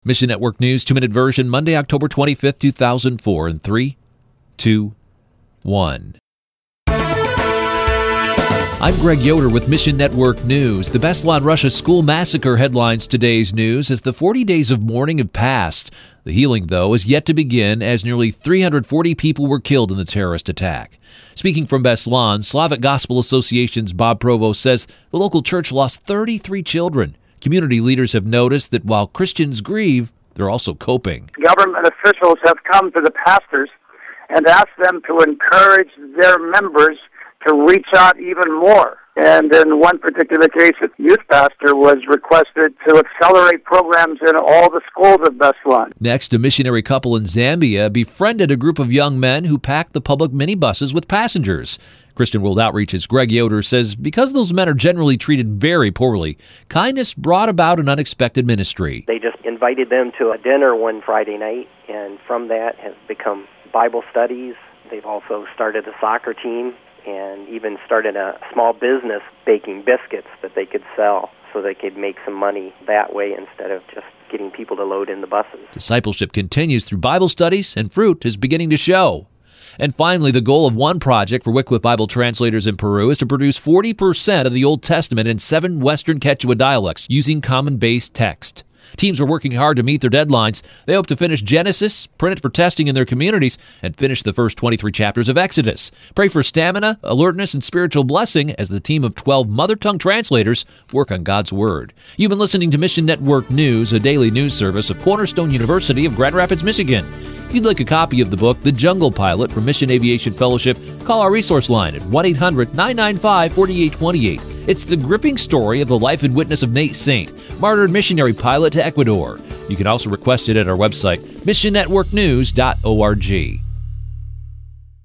Mission Network News, 2-minute version, Monday, October 25th, 2004, in 3, 2, 1. I'm Greg Yoder with Mission Network News. The Beslan Russia school massacre headlines today's news as the 40 days of mourning have passed. The healing, though, is yet to begin as nearly 340 people were killed in the terrorist attack. Speaking from Beslan, Slavic Gospel Association's Bob Provost says the local church lost 33 children. Community leaders have noticed that while Christians grieve, they're also coping. Government officials have come to the pastors and asked them to encourage their members to reach out even more. And in one particular case, a youth pastor was requested to accelerate programs in all the schools of Beslan. Next, a missionary couple in Zambia befriended a group of young men who packed the public minibuses with passengers. Christian World Outreach's Greg Yoder says because those men are generally treated very poorly, kindness brought about an unexpected ministry. They just invited them to a dinner one Friday night, and from that has become Bible studies. They've also started a soccer team and even started a small business baking biscuits that they could sell so they could make some money that way instead of just getting people to load in the buses. Discipleship continues through Bible studies, and fruit is beginning to show. And finally, the goal of one project for Wycliffe Bible translators in Peru is to produce 40% of the Old Testament in 7 Western Quechua dialects using common-based text. Teams are working hard to meet their deadlines. They hope to finish Genesis, print it for testing in their communities, and finish the first 23 chapters of Exodus. Pray for stamina, alertness, and spiritual blessing as the team of 12 mother tongue translators work on God's Word. You've been listening to Mission Network News, a daily news service of Cornerstone University of Grand Rapids, Michigan. If you'd like a copy of the book, The Jungle Pilot from Mission Aviation Fellowship, call our resource line at 1-800-995-4828. It's the gripping story of the life and witness of Nate Saint, martyred missionary pilot to Ecuador. You can also request it at our website, missionnetworknews.org.